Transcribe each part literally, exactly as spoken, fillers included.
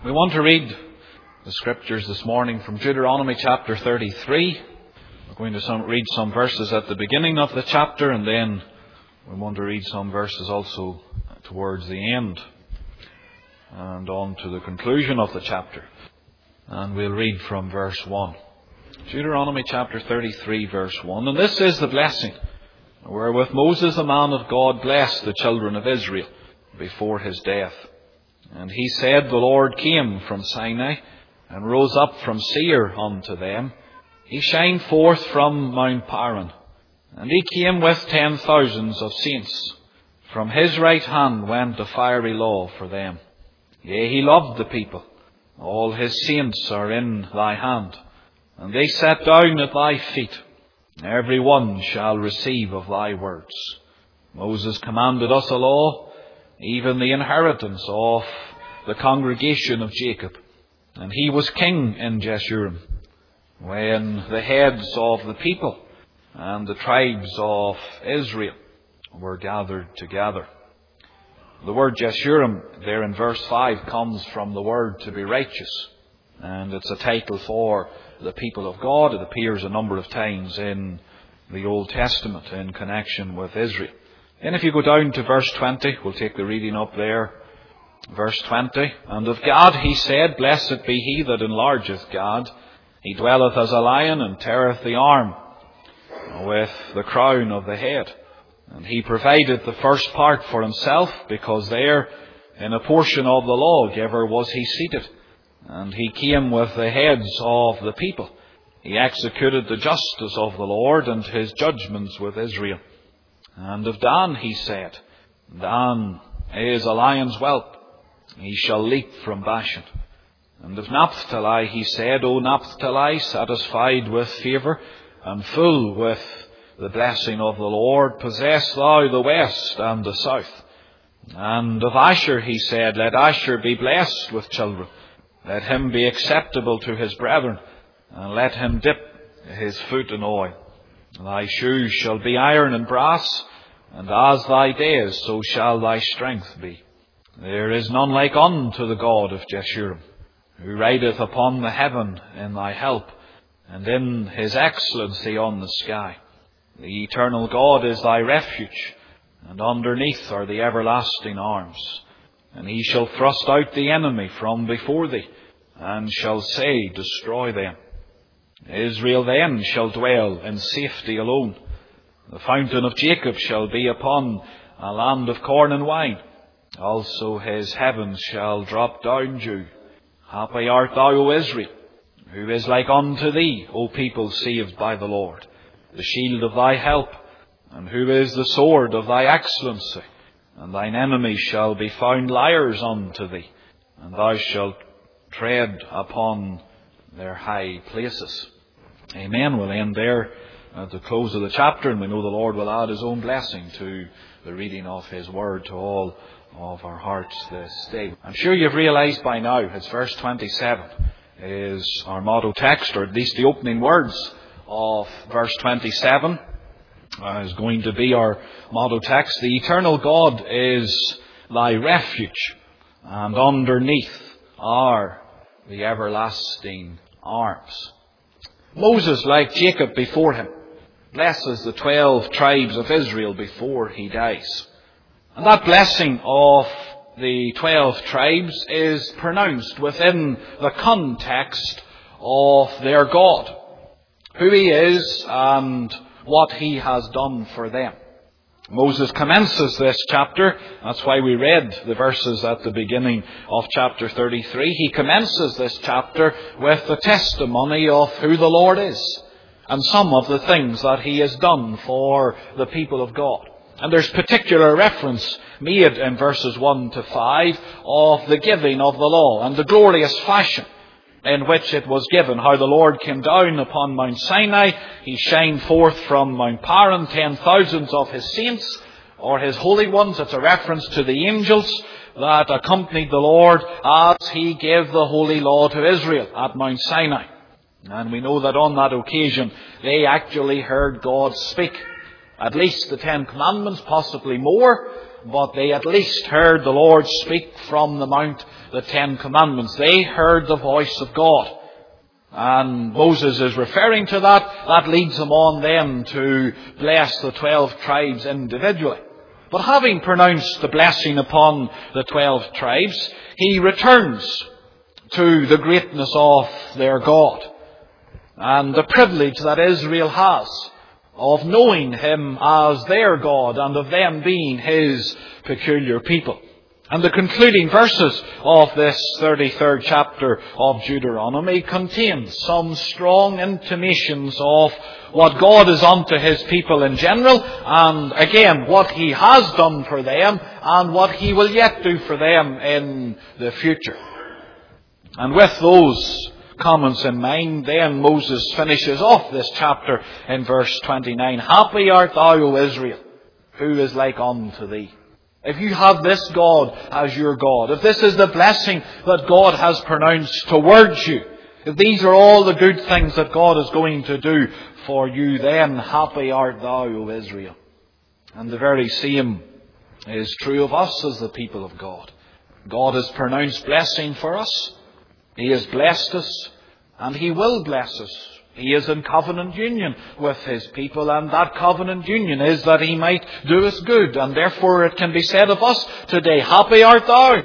We want to read the scriptures this morning from Deuteronomy chapter thirty-three. We're going to some, read some verses at the beginning of the chapter, and then we want to read some verses also towards the end and on to the conclusion of the chapter. And we'll read from verse one. Deuteronomy chapter thirty-three, verse one. And this is the blessing wherewith Moses, the man of God, blessed the children of Israel before his death. And he said, The Lord came from Sinai, and rose up from Seir unto them. He shined forth from Mount Paran, and he came with ten thousands of saints. From his right hand went the fiery law for them. Yea, he loved the people. All his saints are in thy hand, and they sat down at thy feet. Every one shall receive of thy words. Moses commanded us a law, even the inheritance of the congregation of Jacob. And he was king in Jeshurun, when the heads of the people and the tribes of Israel were gathered together. The word Jeshurun there in verse five comes from the word to be righteous. And it's a title for the people of God. It appears a number of times in the Old Testament in connection with Israel. And if you go down to verse twenty, we'll take the reading up there. Verse twenty. And of Gad he said, Blessed be he that enlargeth Gad. He dwelleth as a lion, and teareth the arm with the crown of the head. And he provided the first part for himself, because there in a portion of the lawgiver was he seated. And he came with the heads of the people. He executed the justice of the Lord, and his judgments with Israel. And of Dan he said, Dan is a lion's whelp, he shall leap from Bashan. And of Naphtali he said, O Naphtali, satisfied with favour, and full with the blessing of the Lord, possess thou the west and the south. And of Asher he said, Let Asher be blessed with children, let him be acceptable to his brethren, and let him dip his foot in oil. Thy shoes shall be iron and brass, and as thy days, so shall thy strength be. There is none like unto the God of Jeshurun, who rideth upon the heaven in thy help, and in his excellency on the sky. The eternal God is thy refuge, and underneath are the everlasting arms. And he shall thrust out the enemy from before thee, and shall say, Destroy them. Israel then shall dwell in safety alone. The fountain of Jacob shall be upon a land of corn and wine. Also his heavens shall drop down dew. Happy art thou, O Israel, who is like unto thee, O people saved by the Lord, the shield of thy help, and who is the sword of thy excellency. And thine enemies shall be found liars unto thee, and thou shalt tread upon their high places. Amen. We'll end there at the close of the chapter, and we know the Lord will add his own blessing to the reading of his word to all of our hearts this day. I'm sure you've realized by now it's verse twenty-seven is our motto text, or at least the opening words of verse twenty-seven uh, is going to be our motto text. The eternal God is thy refuge, and underneath are the everlasting arms. Moses, like Jacob before him, blesses the twelve tribes of Israel before he dies. And that blessing of the twelve tribes is pronounced within the context of their God, who he is and what he has done for them. Moses commences this chapter, that's why we read the verses at the beginning of chapter thirty-three. He commences this chapter with the testimony of who the Lord is and some of the things that he has done for the people of God. And there's particular reference made in verses one to five of the giving of the law and the glorious fashion in which it was given, how the Lord came down upon Mount Sinai. He shined forth from Mount Paran ten thousands of his saints, or his holy ones. It's a reference to the angels that accompanied the Lord as he gave the holy law to Israel at Mount Sinai. And we know that on that occasion they actually heard God speak. At least the Ten Commandments, possibly more, but they at least heard the Lord speak from the mount the Ten Commandments. They heard the voice of God. And Moses is referring to that. That leads him on then to bless the twelve tribes individually. But having pronounced the blessing upon the twelve tribes, he returns to the greatness of their God and the privilege that Israel has of knowing Him as their God and of them being His peculiar people. And the concluding verses of this thirty-third chapter of Deuteronomy contains some strong intimations of what God is unto His people in general, and again, what He has done for them and what He will yet do for them in the future. And with those comments in mind, then Moses finishes off this chapter in verse twenty-nine. Happy art thou, O Israel, who is like unto thee. If you have this God as your God, if this is the blessing that God has pronounced towards you, if these are all the good things that God is going to do for you, then happy art thou, O Israel. And the very same is true of us as the people of God. God has pronounced blessing for us. He has blessed us, and He will bless us. He is in covenant union with His people, and that covenant union is that He might do us good, and therefore it can be said of us today, happy art thou,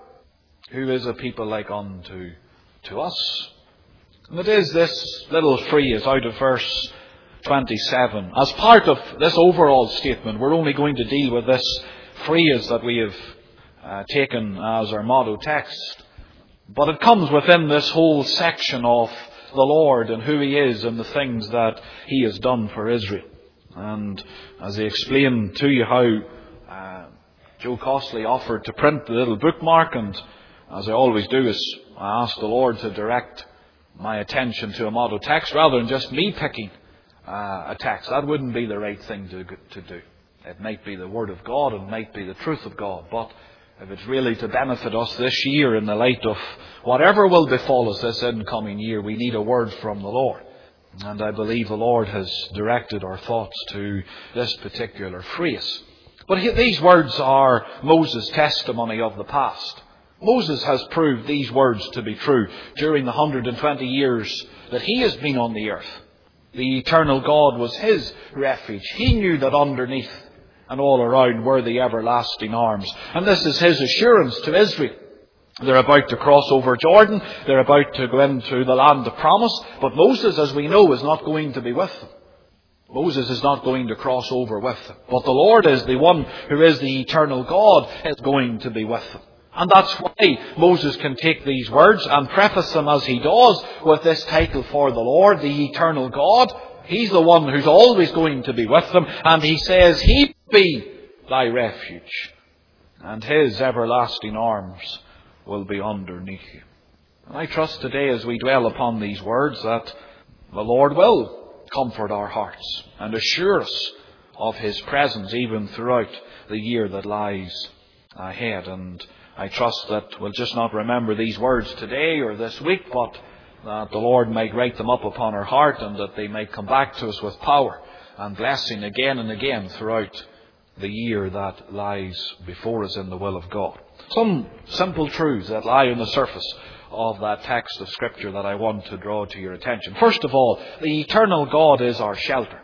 who is a people like unto to us. And it is this little phrase out of verse twenty-seven. As part of this overall statement, we're only going to deal with this phrase that we have uh, taken as our motto text. But it comes within this whole section of the Lord and who He is and the things that He has done for Israel. And as I explained to you how uh, Joe Costley offered to print the little bookmark, and as I always do is I ask the Lord to direct my attention to a motto text rather than just me picking uh, a text. That wouldn't be the right thing to, to do. It might be the Word of God, it might be the truth of God, but if it's really to benefit us this year in the light of whatever will befall us this incoming year, we need a word from the Lord. And I believe the Lord has directed our thoughts to this particular phrase. But these words are Moses' testimony of the past. Moses has proved these words to be true during the one hundred twenty years that he has been on the earth. The eternal God was his refuge. He knew that underneath and all around were the everlasting arms. And this is his assurance to Israel. They're about to cross over Jordan. They're about to go into the land of promise. But Moses, as we know, is not going to be with them. Moses is not going to cross over with them. But the Lord is the one who is the eternal God, is going to be with them. And that's why Moses can take these words and preface them as he does with this title for the Lord, the eternal God. He's the one who's always going to be with them. And he says, He be thy refuge, and His everlasting arms will be underneath you. And I trust today as we dwell upon these words that the Lord will comfort our hearts and assure us of His presence even throughout the year that lies ahead. And I trust that we'll just not remember these words today or this week, but that the Lord might write them up upon our heart and that they might come back to us with power and blessing again and again throughout the year that lies before us in the will of God. Some simple truths that lie on the surface of that text of Scripture that I want to draw to your attention. First of all, the eternal God is our shelter.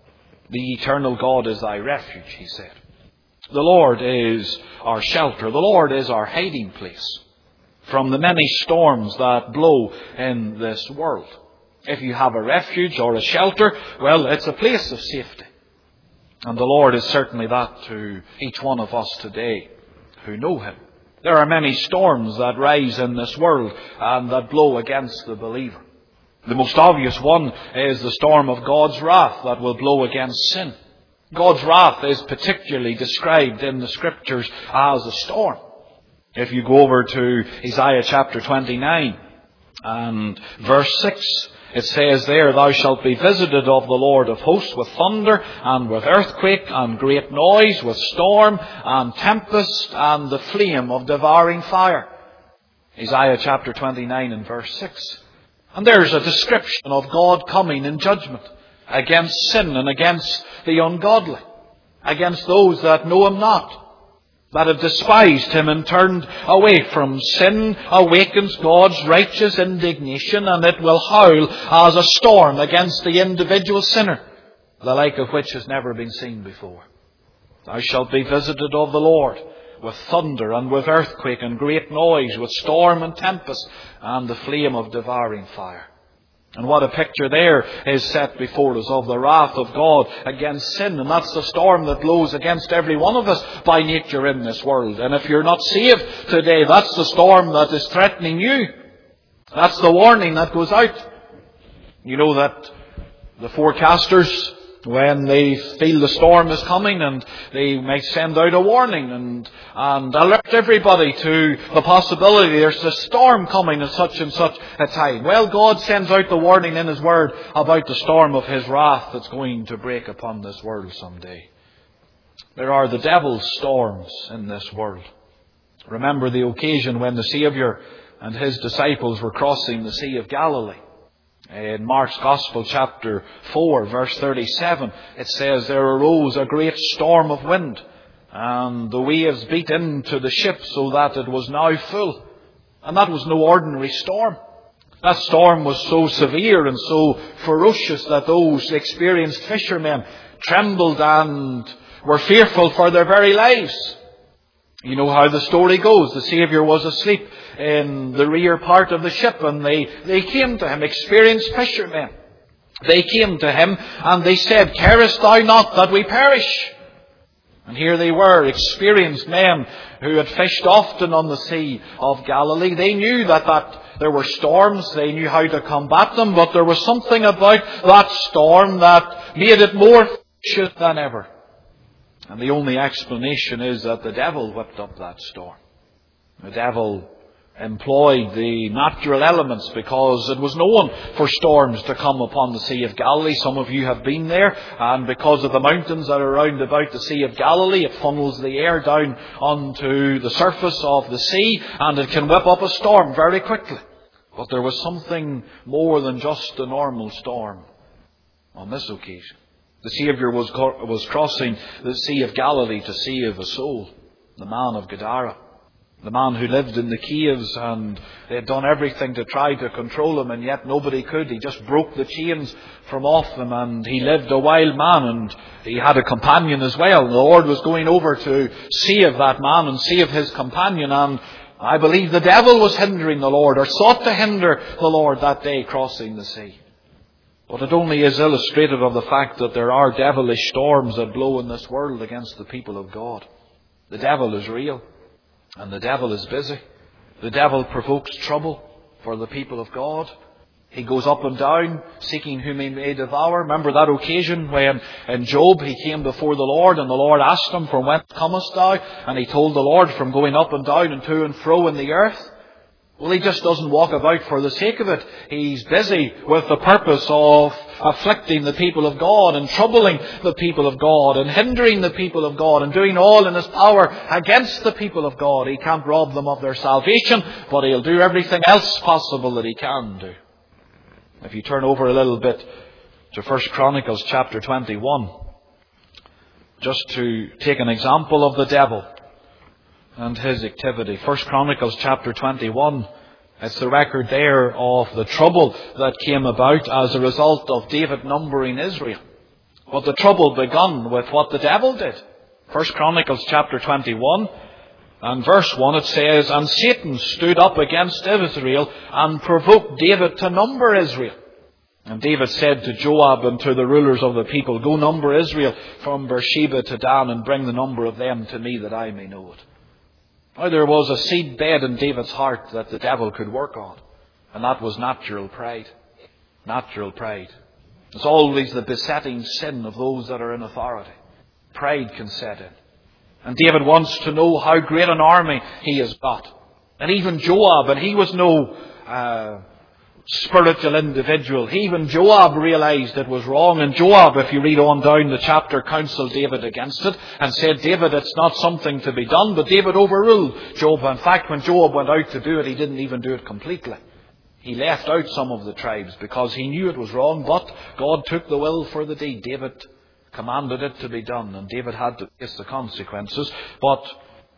The eternal God is thy refuge, he said. The Lord is our shelter. The Lord is our hiding place from the many storms that blow in this world. If you have a refuge or a shelter, well, it's a place of safety. And the Lord is certainly that to each one of us today who know Him. There are many storms that rise in this world and that blow against the believer. The most obvious one is the storm of God's wrath that will blow against sin. God's wrath is particularly described in the Scriptures as a storm. If you go over to Isaiah chapter twenty-nine and verse six, it says there, Thou shalt be visited of the Lord of hosts with thunder and with earthquake and great noise, with storm and tempest and the flame of devouring fire. Isaiah chapter twenty-nine and verse six. And there's a description of God coming in judgment against sin and against the ungodly, against those that know Him not. that have despised him and turned away from sin, awakens God's righteous indignation, and it will howl as a storm against the individual sinner, the like of which has never been seen before. Thou shalt be visited of the Lord with thunder and with earthquake and great noise, with storm and tempest and the flame of devouring fire. And what a picture there is set before us of the wrath of God against sin. And that's the storm that blows against every one of us by nature in this world. And if you're not saved today, that's the storm that is threatening you. That's the warning that goes out. You know that the forecasters, when they feel the storm is coming, and they might send out a warning and, and alert everybody to the possibility there's a storm coming at such and such a time. Well, God sends out the warning in His Word about the storm of His wrath that's going to break upon this world someday. There are the devil's storms in this world. Remember the occasion when the Saviour and His disciples were crossing the Sea of Galilee. In Mark's Gospel, chapter four, verse thirty-seven, it says, there arose a great storm of wind, and the waves beat into the ship so that it was now full. And that was no ordinary storm. That storm was so severe and so ferocious that those experienced fishermen trembled and were fearful for their very lives. You know how the story goes. The Saviour was asleep in the rear part of the ship, and they, they came to Him, experienced fishermen. They came to Him and they said, carest thou not that we perish? And here they were, experienced men who had fished often on the Sea of Galilee. They knew that, that there were storms. They knew how to combat them, but there was something about that storm that made it more ferocious than ever. And the only explanation is that the devil whipped up that storm. The devil employed the natural elements, because it was known for storms to come upon the Sea of Galilee. Some of you have been there, and because of the mountains that are round about the Sea of Galilee, it funnels the air down onto the surface of the sea, and it can whip up a storm very quickly. But there was something more than just a normal storm on this occasion. The Saviour was, was crossing the Sea of Galilee to save a soul, the man of Gadara. The man who lived in the caves, and they had done everything to try to control him, and yet nobody could. He just broke the chains from off them, and he lived a wild man, and he had a companion as well. The Lord was going over to save that man and save his companion, and I believe the devil was hindering the Lord, or sought to hinder the Lord that day crossing the sea. But it only is illustrative of the fact that there are devilish storms that blow in this world against the people of God. The devil is real, and the devil is busy. The devil provokes trouble for the people of God. He goes up and down, seeking whom he may devour. Remember that occasion when in Job he came before the Lord, and the Lord asked him, from whence comest thou? And he told the Lord, from going up and down and to and fro in the earth. Well, he just doesn't walk about for the sake of it. He's busy with the purpose of afflicting the people of God and troubling the people of God and hindering the people of God and doing all in his power against the people of God. He can't rob them of their salvation, but he'll do everything else possible that he can do. If you turn over a little bit to First Chronicles chapter twenty-one, just to take an example of the devil and his activity. First Chronicles chapter twenty-one, it's the record there of the trouble that came about as a result of David numbering Israel. But the trouble begun with what the devil did. First Chronicles chapter twenty-one and verse one, it says, and Satan stood up against Israel and provoked David to number Israel. And David said to Joab and to the rulers of the people, go number Israel from Beersheba to Dan, and bring the number of them to me that I may know it. Now, there was a seed bed in David's heart that the devil could work on. And that was natural pride. Natural pride. It's always the besetting sin of those that are in authority. Pride can set in. And David wants to know how great an army he has got. And even Joab, and he was no uh, spiritual individual. Even Joab realized it was wrong. And Joab, if you read on down the chapter, counseled David against it and said, David, it's not something to be done. But David overruled Joab. In fact, when Joab went out to do it, he didn't even do it completely. He left out some of the tribes because he knew it was wrong. But God took the will for the deed. David commanded it to be done, and David had to face the consequences. But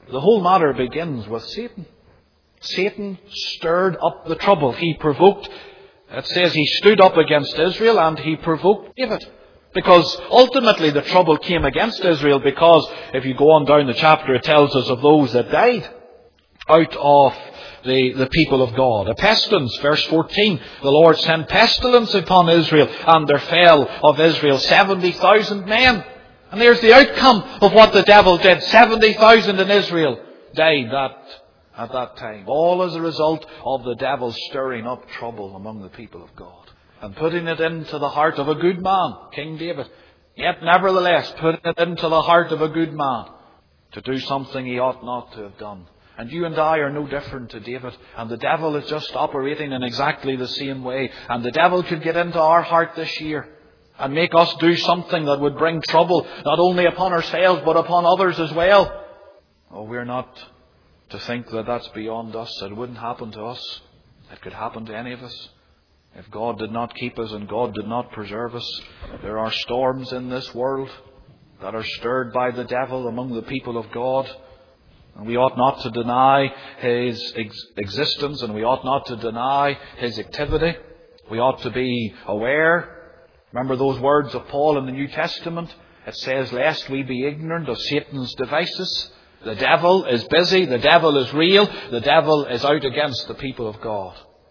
The whole matter begins with Satan. Satan stirred up the trouble. He provoked, it says he stood up against Israel and he provoked David. Because ultimately the trouble came against Israel, because if you go on down the chapter, it tells us of those that died out of the, the people of God. A pestilence, verse fourteen, the Lord sent pestilence upon Israel, and there fell of Israel seventy thousand men. And there's the outcome of what the devil did. seventy thousand in Israel died that, at that time. All as a result of the devil stirring up trouble among the people of God. And putting it into the heart of a good man, King David. Yet nevertheless, putting it into the heart of a good man to do something he ought not to have done. And you and I are no different to David. And the devil is just operating in exactly the same way. And the devil could get into our heart this year and make us do something that would bring trouble, not only upon ourselves, but upon others as well. Oh, we're not to think that that's beyond us. It wouldn't happen to us. It could happen to any of us. If God did not keep us and God did not preserve us, there are storms in this world that are stirred by the devil among the people of God. And we ought not to deny his ex- existence, and we ought not to deny his activity. We ought to be aware. Remember those words of Paul in the New Testament? It says, lest we be ignorant of Satan's devices. The devil is busy. The devil is real. The devil is out against the people of God.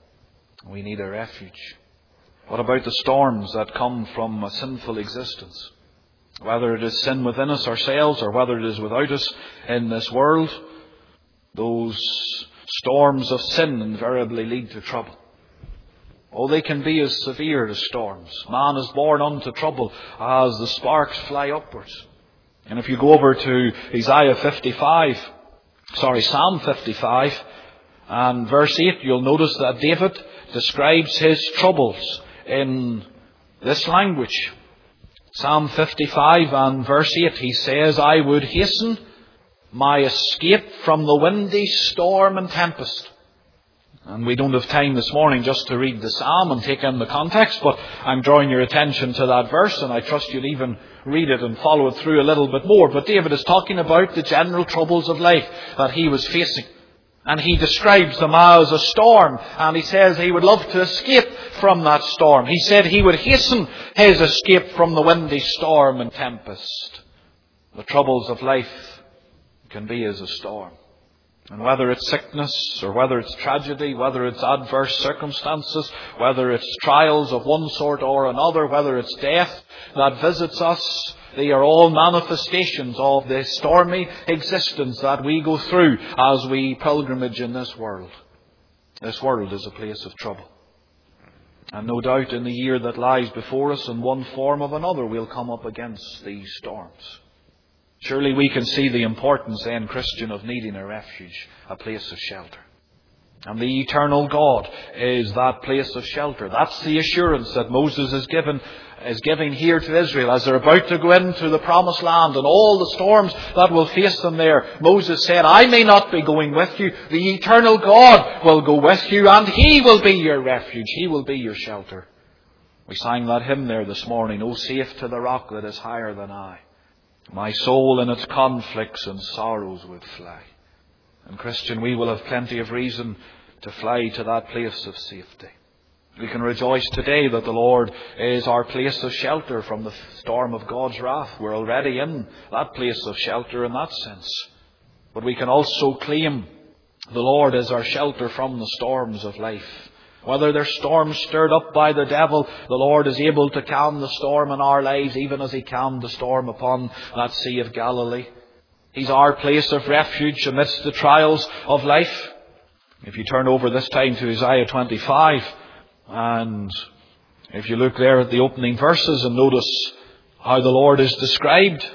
We need a refuge. What about the storms that come from a sinful existence? Whether it is sin within us ourselves or whether it is without us in this world, those storms of sin invariably lead to trouble. Oh, they can be as severe as storms. Man is born unto trouble as the sparks fly upwards. And if you go over to Isaiah fifty-five, sorry, Psalm fifty-five, and verse eight, you'll notice that David describes his troubles in this language. Psalm fifty-five and verse eight, he says, I would hasten my escape from the windy storm and tempest. And we don't have time this morning just to read the psalm and take in the context, but I'm drawing your attention to that verse, and I trust you'll even read it and follow it through a little bit more. But David is talking about the general troubles of life that he was facing. And he describes them as a storm. And he says he would love to escape from that storm. He said he would hasten his escape from the windy storm and tempest. The troubles of life can be as a storm. And whether it's sickness or whether it's tragedy, whether it's adverse circumstances, whether it's trials of one sort or another, whether it's death that visits us, they are all manifestations of the stormy existence that we go through as we pilgrimage in this world. This world is a place of trouble. And no doubt in the year that lies before us, in one form or another, we'll come up against these storms. Surely we can see the importance then, Christian, of needing a refuge, a place of shelter. And the eternal God is that place of shelter. That's the assurance that Moses is given, is giving here to Israel as they're about to go into the promised land and all the storms that will face them there. Moses said, I may not be going with you. The eternal God will go with you, and He will be your refuge. He will be your shelter. We sang that hymn there this morning, O safe to the rock that is higher than I. My soul in its conflicts and sorrows would fly. And Christian, we will have plenty of reason to fly to that place of safety. We can rejoice today that the Lord is our place of shelter from the storm of God's wrath. We're already in that place of shelter in that sense. But we can also claim the Lord is our shelter from the storms of life. Whether they're storms stirred up by the devil, the Lord is able to calm the storm in our lives, even as He calmed the storm upon that Sea of Galilee. He's our place of refuge amidst the trials of life. If you turn over this time to Isaiah twenty-five, and if you look there at the opening verses and notice how the Lord is described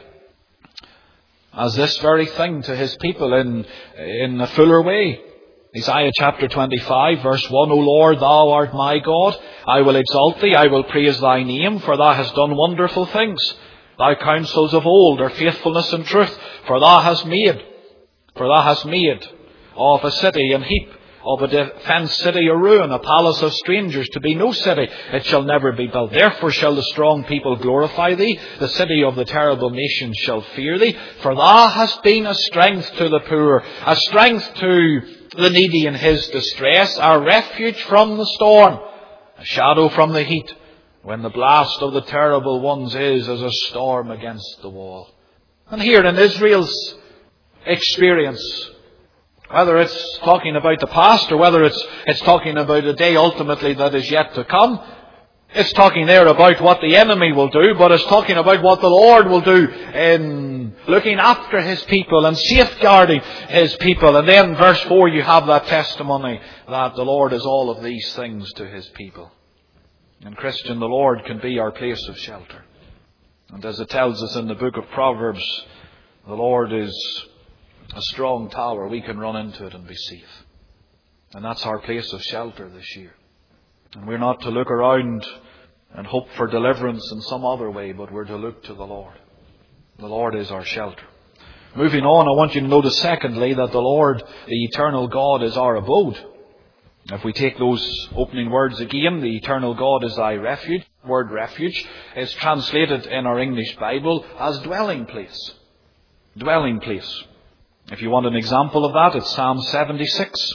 as this very thing to His people in, in a fuller way. Isaiah chapter twenty-five, verse one, O Lord, Thou art my God. I will exalt Thee, I will praise Thy name, for Thou hast done wonderful things. Thy counsels of old are faithfulness and truth, for Thou hast made, for Thou hast made of a city an heap, of a defenced city a ruin, a palace of strangers to be no city. It shall never be built. Therefore shall the strong people glorify thee. The city of the terrible nations shall fear thee. For thou hast been a strength to the poor, a strength to the needy in his distress, a refuge from the storm, a shadow from the heat, when the blast of the terrible ones is as a storm against the wall. And here in Israel's experience, whether it's talking about the past or whether it's it's talking about a day ultimately that is yet to come, it's talking there about what the enemy will do, but it's talking about what the Lord will do in looking after His people and safeguarding His people. And then verse four, you have that testimony that the Lord is all of these things to His people. And Christian, the Lord can be our place of shelter. And as it tells us in the book of Proverbs, the Lord is a strong tower. We can run into it and be safe. And that's our place of shelter this year. And we're not to look around and hope for deliverance in some other way, but we're to look to the Lord. The Lord is our shelter. Moving on, I want you to notice secondly that the Lord, the eternal God, is our abode. If we take those opening words again, the eternal God is thy refuge. The word refuge is translated in our English Bible as dwelling place. Dwelling place. If you want an example of that, it's Psalm seventy-six.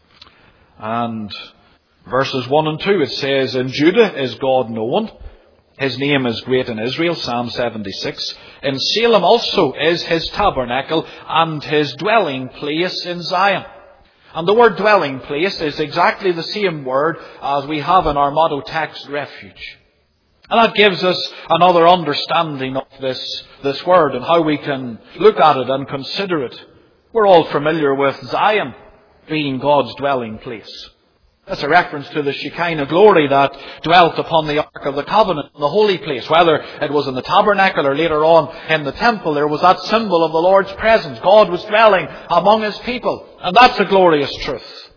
And verses one and two, it says, in Judah is God known. His name is great in Israel, Psalm seventy-six. In Salem also is his tabernacle and his dwelling place in Zion. And the word dwelling place is exactly the same word as we have in our motto text, refuge. And that gives us another understanding of this, this word and how we can look at it and consider it. We're all familiar with Zion being God's dwelling place. That's a reference to the Shekinah glory that dwelt upon the Ark of the Covenant, the holy place. Whether it was in the tabernacle or later on in the temple, there was that symbol of the Lord's presence. God was dwelling among His people. And that's a glorious truth.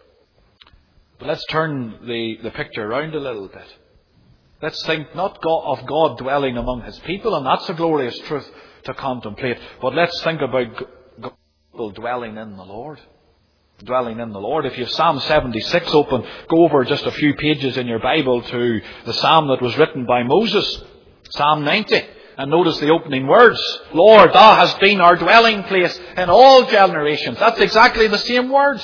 But let's turn the, the picture around a little bit. Let's think not God, of God dwelling among His people, and that's a glorious truth to contemplate. But let's think about people dwelling in the Lord. Dwelling in the Lord. If you have Psalm seventy-six open, go over just a few pages in your Bible to the Psalm that was written by Moses. Psalm ninety. And notice the opening words. Lord, thou hast been our dwelling place in all generations. That's exactly the same word.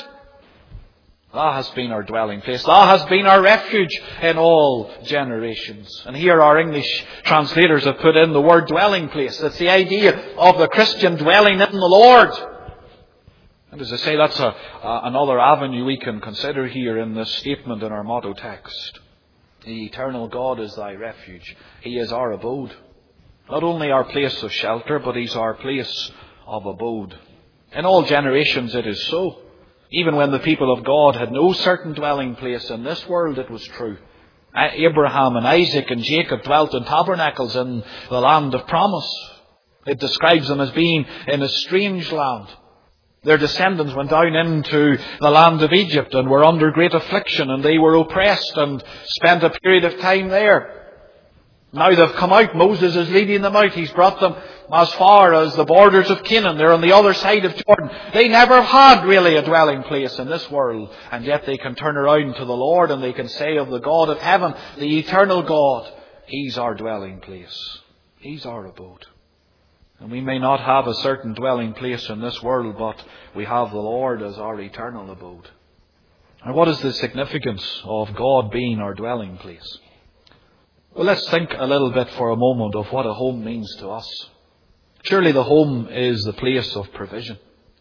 Thou hast been our dwelling place. Thou hast been our refuge in all generations. And here our English translators have put in the word dwelling place. It's the idea of the Christian dwelling in the Lord. And as I say, that's a, a, another avenue we can consider here in this statement in our motto text. The eternal God is thy refuge. He is our abode. Not only our place of shelter, but He's our place of abode. In all generations it is so. Even when the people of God had no certain dwelling place in this world, it was true. Abraham and Isaac and Jacob dwelt in tabernacles in the land of promise. It describes them as being in a strange land. Their descendants went down into the land of Egypt and were under great affliction, and they were oppressed and spent a period of time there. Now they've come out. Moses is leading them out. He's brought them as far as the borders of Canaan. They're on the other side of Jordan. They never have had really a dwelling place in this world. And yet they can turn around to the Lord and they can say of the God of heaven, the eternal God, He's our dwelling place. He's our abode. And we may not have a certain dwelling place in this world, but we have the Lord as our eternal abode. And what is the significance of God being our dwelling place? Well, let's think a little bit for a moment of what a home means to us. Surely the home is the place of provision.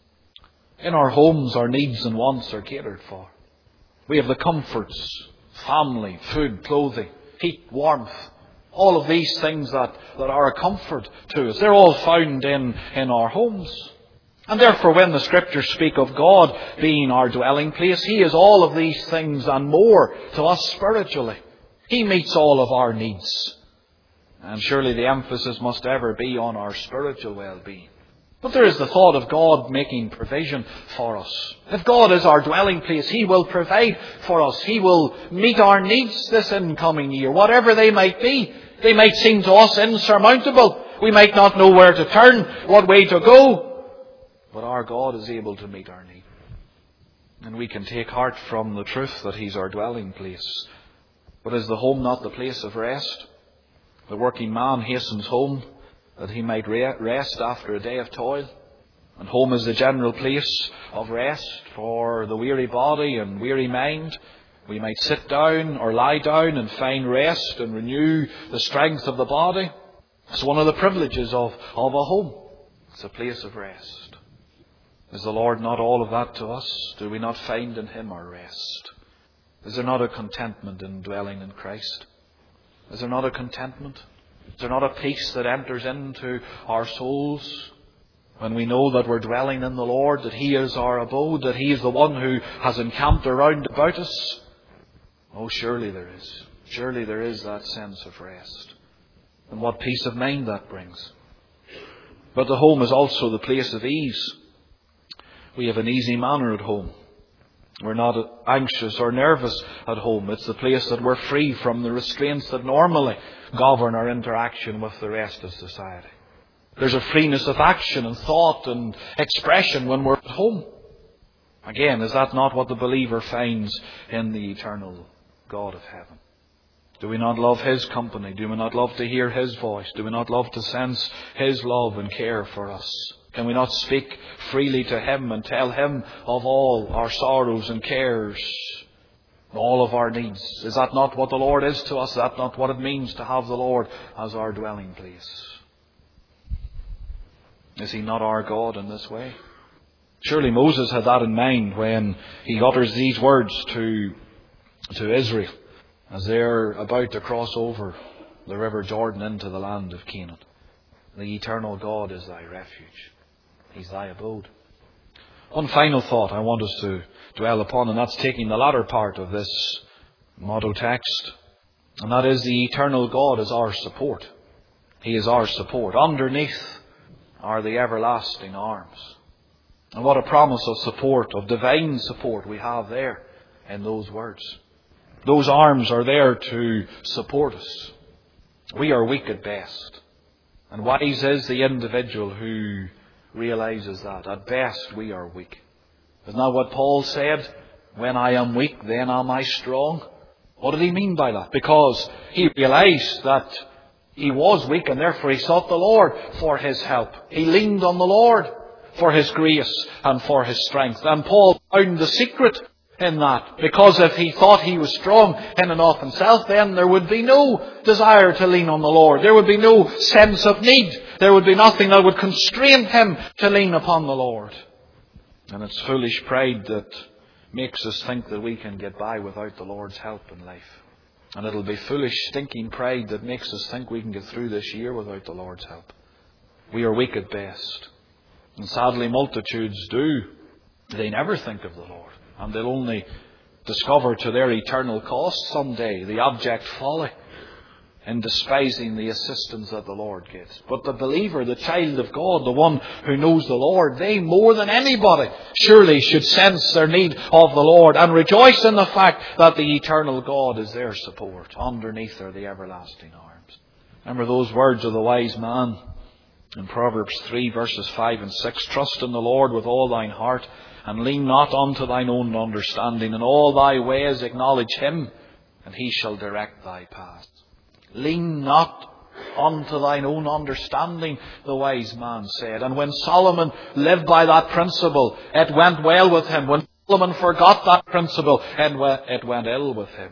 In our homes, our needs and wants are catered for. We have the comforts, family, food, clothing, heat, warmth. All of these things that, that are a comfort to us, they're all found in, in our homes. And therefore, when the Scriptures speak of God being our dwelling place, He is all of these things and more to us spiritually. He meets all of our needs. And surely the emphasis must ever be on our spiritual well-being. But there is the thought of God making provision for us. If God is our dwelling place, He will provide for us. He will meet our needs this incoming year, whatever they might be. They might seem to us insurmountable. We might not know where to turn, what way to go. But our God is able to meet our needs. And we can take heart from the truth that He's our dwelling place. But is the home not the place of rest? The working man hastens home that he might rest after a day of toil. And home is the general place of rest for the weary body and weary mind. We might sit down or lie down and find rest and renew the strength of the body. It's one of the privileges of, of a home. It's a place of rest. Is the Lord not all of that to us? Do we not find in Him our rest? Is there not a contentment in dwelling in Christ? Is there not a contentment? Is there not a peace that enters into our souls when we know that we're dwelling in the Lord, that He is our abode, that He is the one who has encamped around about us? Oh, surely there is. Surely there is that sense of rest. And what peace of mind that brings. But the home is also the place of ease. We have an easy manner at home. We're not anxious or nervous at home. It's the place that we're free from the restraints that normally govern our interaction with the rest of society. There's a freeness of action and thought and expression when we're at home. Again, is that not what the believer finds in the eternal God of heaven? Do we not love His company? Do we not love to hear His voice? Do we not love to sense His love and care for us? Can we not speak freely to Him and tell Him of all our sorrows and cares, all of our needs? Is that not what the Lord is to us? Is that not what it means to have the Lord as our dwelling place? Is He not our God in this way? Surely Moses had that in mind when he utters these words to, to Israel as they're about to cross over the river Jordan into the land of Canaan. The eternal God is thy refuge. He's thy abode. One final thought I want us to dwell upon, and that's taking the latter part of this motto text. And that is, the eternal God is our support. He is our support. Underneath are the everlasting arms. And what a promise of support, of divine support we have there in those words. Those arms are there to support us. We are weak at best. And wise is the individual who realizes that. At best we are weak. Isn't that what Paul said? When I am weak, then am I strong. What did he mean by that? Because he realized that he was weak and therefore he sought the Lord for His help. He leaned on the Lord for His grace and for His strength. And Paul found the secret in that. Because if he thought he was strong in and of himself, then there would be no desire to lean on the Lord. There would be no sense of need. There would be nothing that would constrain him to lean upon the Lord. And it's foolish pride that makes us think that we can get by without the Lord's help in life. And it'll be foolish, stinking pride that makes us think we can get through this year without the Lord's help. We are weak at best. And sadly, multitudes do. They never think of the Lord. And they'll only discover to their eternal cost someday the abject folly in despising the assistance that the Lord gives. But the believer, the child of God, the one who knows the Lord, they more than anybody surely should sense their need of the Lord and rejoice in the fact that the eternal God is their support. Underneath are the everlasting arms. Remember those words of the wise man in Proverbs three verses five and six. Trust in the Lord with all thine heart, and lean not unto thine own understanding. In all thy ways acknowledge Him, and He shall direct thy paths. Lean not unto thine own understanding, the wise man said. And when Solomon lived by that principle, it went well with him. When Solomon forgot that principle, it went ill with him.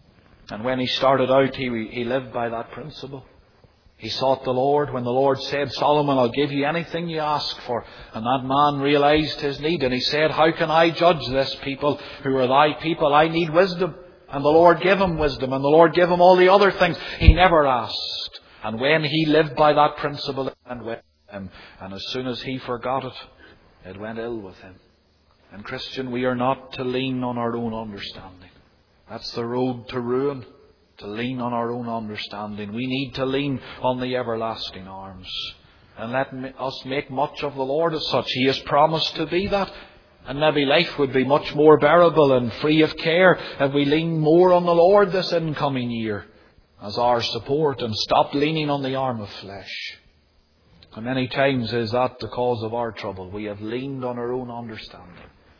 And when he started out, he, he lived by that principle. He sought the Lord. When the Lord said, Solomon, I'll give you anything you ask for. And that man realized his need. And he said, how can I judge this people who are thy people? I need wisdom. And the Lord gave him wisdom. And the Lord gave him all the other things he never asked. And when he lived by that principle, it went with him. And as soon as he forgot it, it went ill with him. And Christian, we are not to lean on our own understanding. That's the road to ruin. To lean on our own understanding. We need to lean on the everlasting arms. And let us make much of the Lord as such. He has promised to be that. And maybe life would be much more bearable and free of care if we lean more on the Lord this incoming year as our support and stop leaning on the arm of flesh. And many times is that the cause of our trouble. We have leaned on our own understanding.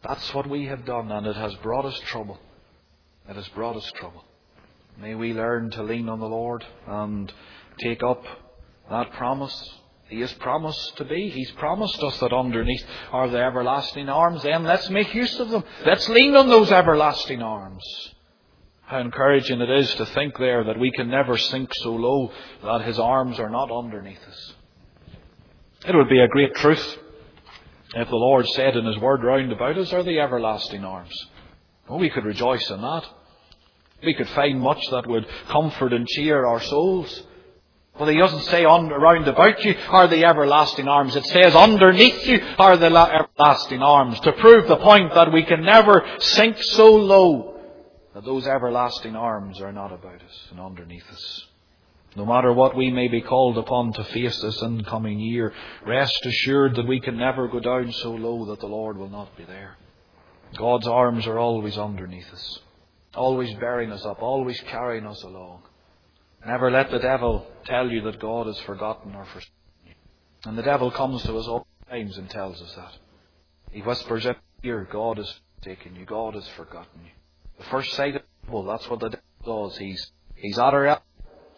That's what we have done, and it has brought us trouble. It has brought us trouble. May we learn to lean on the Lord and take up that promise. He has promised to be. He's promised us that underneath are the everlasting arms. Then let's make use of them. Let's lean on those everlasting arms. How encouraging it is to think there that we can never sink so low that His arms are not underneath us. It would be a great truth if the Lord said in His word, round about us are the everlasting arms. Oh, we could rejoice in that. We could find much that would comfort and cheer our souls. But He doesn't say on, round about you are the everlasting arms. It says underneath you are the everlasting arms, to prove the point that we can never sink so low that those everlasting arms are not about us and underneath us. No matter what we may be called upon to face this incoming year, rest assured that we can never go down so low that the Lord will not be there. God's arms are always underneath us, always bearing us up, always carrying us along. Never let the devil tell you that God has forgotten or forsaken you. And the devil comes to us all times and tells us that. He whispers in your ear, God has forsaken you, God has forgotten you. The first sight of trouble, that's what the devil does. He's, he's at our elbow.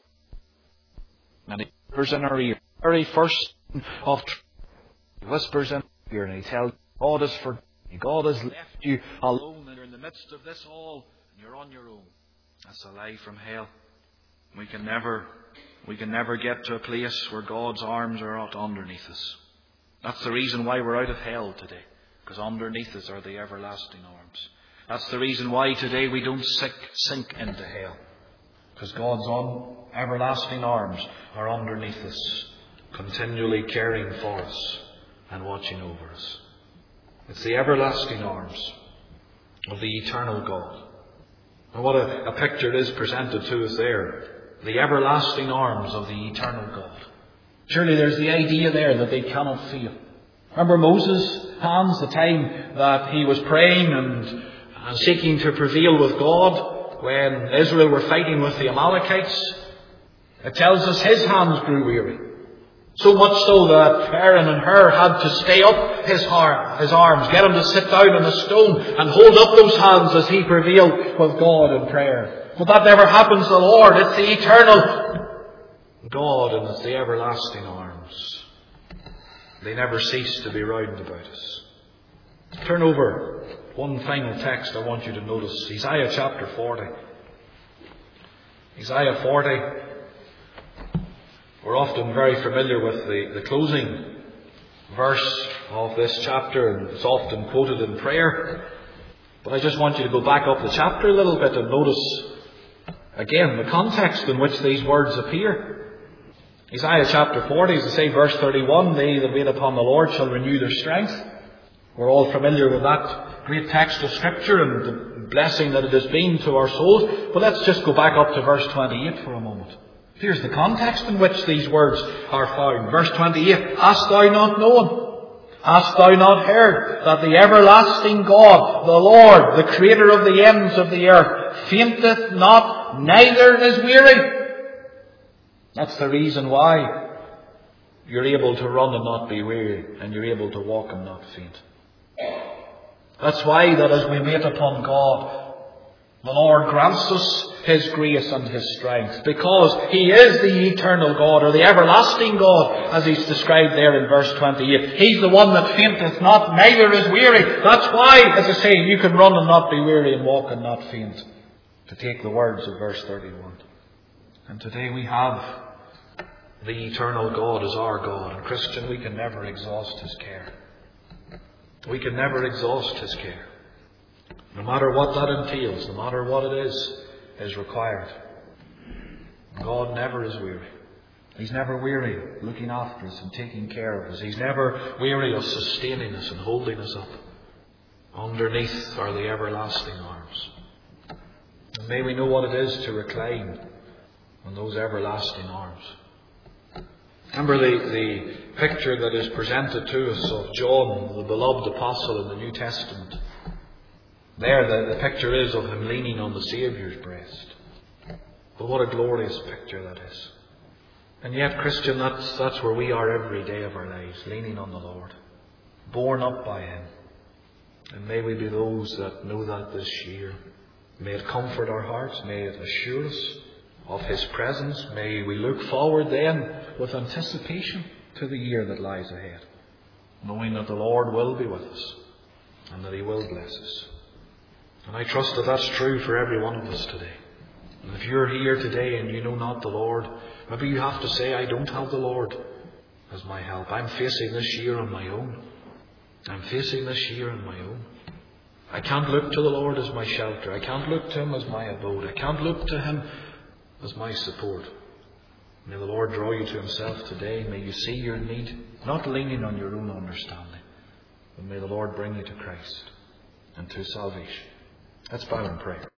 And he whispers in our ear. The very first of truth, he whispers in our ear and he tells you, God has forgotten you. God has left you alone and you're in the midst of this all and you're on your own. That's a lie from hell. We can never, we can never get to a place where God's arms are out underneath us. That's the reason why we're out of hell today. Because underneath us are the everlasting arms. That's the reason why today we don't sink, sink into hell. Because God's on everlasting arms are underneath us, continually caring for us and watching over us. It's the everlasting arms of the eternal God. And what a, a picture is presented to us there. The everlasting arms of the eternal God. Surely there's the idea there that they cannot feel. Remember Moses' hands, the time that he was praying and, and seeking to prevail with God when Israel were fighting with the Amalekites? It tells us his hands grew weary. So much so that Aaron and Hur had to stay up his, arm, his arms, get him to sit down on a stone and hold up those hands as he prevailed with God in prayer. But that never happens to the Lord. It's the eternal God and it's the everlasting arms. They never cease to be round about us. Turn over one final text I want you to notice. Isaiah chapter forty. Isaiah forty. We're often very familiar with the, the closing verse of this chapter, and it's often quoted in prayer. But I just want you to go back up the chapter a little bit and notice again the context in which these words appear. Isaiah chapter forty, as I say, verse thirty-one, they that wait upon the Lord shall renew their strength. We're all familiar with that great text of Scripture and the blessing that it has been to our souls. But let's just go back up to verse twenty-eight for a moment. Here's the context in which these words are found. Verse twenty-eight, hast thou not known? Hast thou not heard that the everlasting God, the Lord, the Creator of the ends of the earth, fainteth not, neither is weary? That's the reason why you're able to run and not be weary, and you're able to walk and not faint. That's why that as we wait upon God, the Lord grants us His grace and His strength, because He is the eternal God, or the everlasting God, as He's described there in verse twenty-eight. He's the one that fainteth not, neither is weary. That's why, as I say, you can run and not be weary and walk and not faint, to take the words of verse thirty-one. And today we have the eternal God as our God. And Christian, we can never exhaust His care. We can never exhaust His care. No matter what that entails, no matter what it is, is required. God never is weary. He's never weary looking after us and taking care of us. He's never weary of sustaining us and holding us up. Underneath are the everlasting arms. And may we know what it is to recline on those everlasting arms. Remember the, the picture that is presented to us of John, the beloved apostle in the New Testament. There the, the picture is of him leaning on the Saviour's breast. But what a glorious picture that is. And yet, Christian, that's, that's where we are every day of our lives, leaning on the Lord, borne up by Him, And may we be those that know that this year. May it comfort our hearts. May it assure us of His presence. May we look forward then with anticipation to the year that lies ahead, knowing that the Lord will be with us and that He will bless us. And I trust that that's true for every one of us today. And if you're here today and you know not the Lord, maybe you have to say, I don't have the Lord as my help. I'm facing this year on my own. I'm facing this year on my own. I can't look to the Lord as my shelter. I can't look to Him as my abode. I can't look to Him as my support. May the Lord draw you to Himself today. May you see your need, not leaning on your own understanding, but may the Lord bring you to Christ and to salvation. Let's bow in prayer.